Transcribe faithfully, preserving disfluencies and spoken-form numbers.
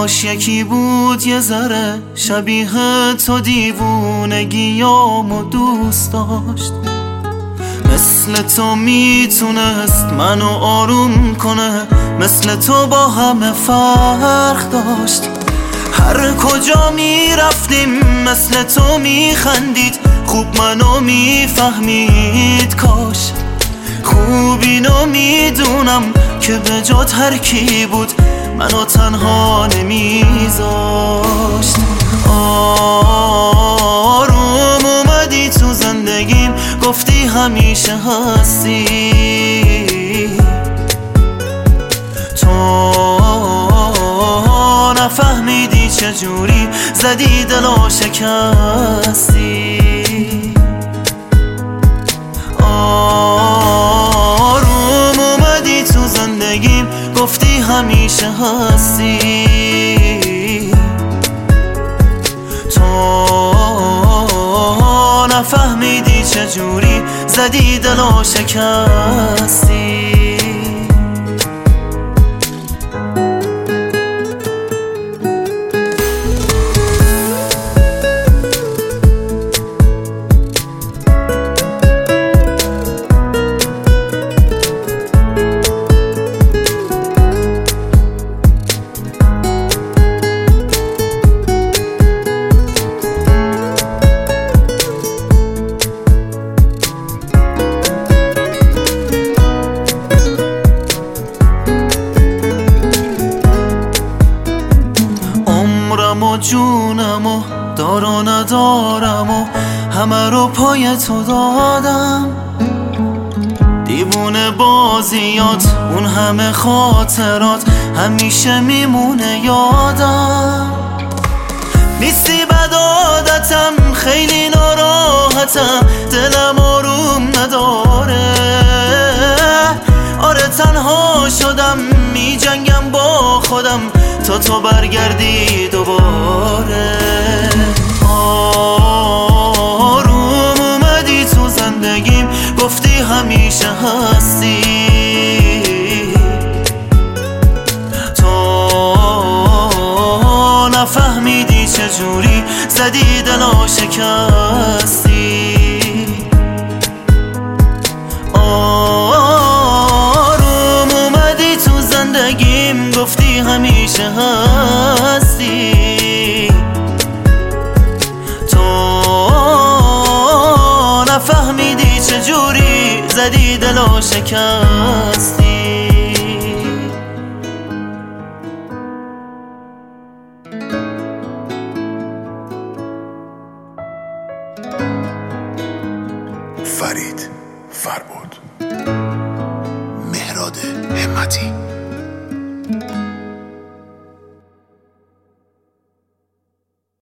کاش یکی بود یه ذره شبیه تو دیوونگیامو دوست داشت، مثل تو میتونست منو آروم کنه، مثل تو با همه فرق داشت. هر کجا میرفتیم مثل تو میخندید، خوب منو میفهمید. کاش خوب اینو میدونم که به جات هر کی بود منو تنها نمیذاشت. آروم اومدی تو زندگیم، گفتی همیشه هستی. تو نفهمیدی چجوری زدی دلو شکستی. آروم اومدی تو زندگیم، گفتی همیشه هستی. تو نفهمیدی چجوری زدی دلو شکستی. عمرم و جونم و دار و ندارم و همه رو پای تو دادم. دیوونه بازیات اون همه خاطرات همیشه میمونه یادم. نیستی بد عادتم، خیلی ناراحتم، دلم آروم نداره. آره تنها شدم، می جنگم با خودم تا تو برگردی دوباره. آروم اومدی تو زندگیم، گفتی همیشه هستی. تو نفهمیدی چجوری زدی دلو شکستی. آروم اومدی تو زندگیم، گفتی همیشه هستی. تو نفهمیدی چجوری زدی دلو شکستی. فرید فربود، مهراد همتی.